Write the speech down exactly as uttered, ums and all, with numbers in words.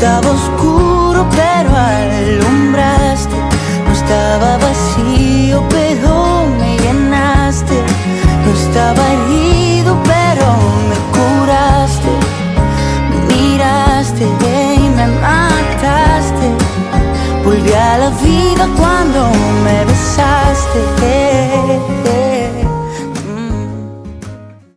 estaba oscuro, pero alumbraste. No estaba vacío, pero me llenaste. No estaba herido, pero me curaste. Me miraste y me mataste. Volví a la vida cuando me besaste.